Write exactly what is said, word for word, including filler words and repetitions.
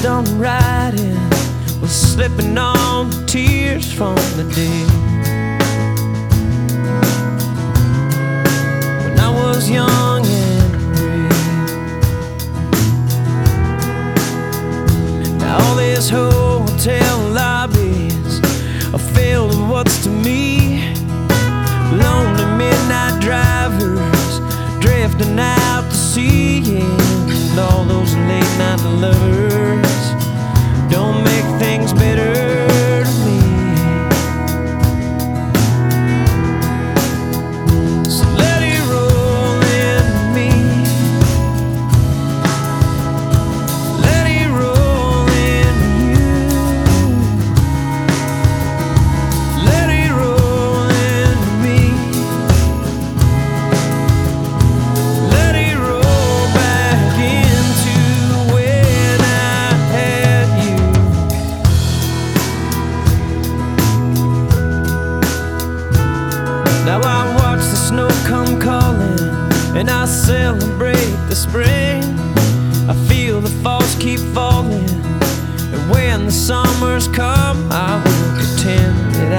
on riding was slipping on the tears from the day when I was young and brave. Now all these hotel lobbies are filled with what's to me lonely midnight drivers drifting out to sea, and all those late night lovers don't make things better to me. So let it roll into me, let it roll into you, let it roll into me, let it roll back into when I had you. Now I watch the snow come calling, and I celebrate the spring. I feel the falls keep falling, and when the summers come, I will pretend that